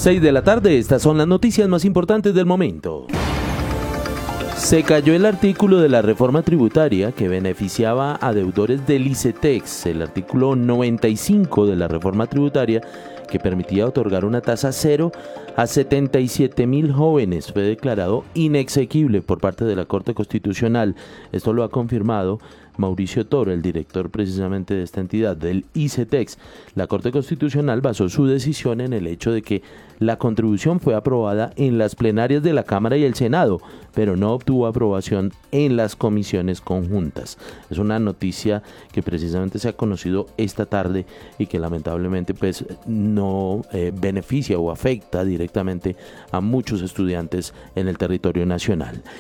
6 de la tarde, estas son las noticias más importantes del momento. Se cayó el artículo de la reforma tributaria que beneficiaba a deudores del ICETEX, el artículo 95 de la reforma tributaria que permitía otorgar una tasa cero a 77.000 jóvenes. Fue declarado inexequible por parte de la Corte Constitucional. Esto lo ha confirmado Mauricio Toro, el director precisamente de esta entidad, del ICETEX. La Corte Constitucional basó su decisión en el hecho de que la contribución fue aprobada en las plenarias de la Cámara y el Senado, pero no obtuvo aprobación en las comisiones conjuntas. Es una noticia que precisamente se ha conocido esta tarde y que lamentablemente pues no beneficia o afecta directamente a muchos estudiantes en el territorio nacional.